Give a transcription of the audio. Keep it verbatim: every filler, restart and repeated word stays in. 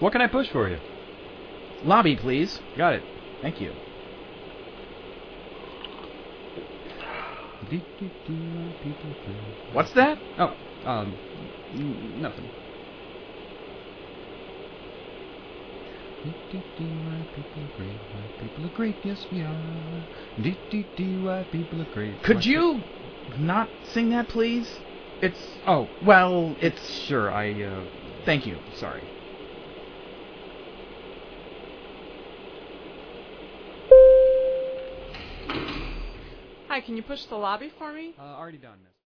What can I push for you? Lobby, please. Got it. Thank you. What's that? Oh, um, n- nothing. White people are great, white people are great, yes we are. White people are great. Could you not sing that, please? It's... Oh, well, it's... it's... Sure, I, uh... Thank you. Sorry. Hi, can you push the lobby for me? Uh, already done, miss.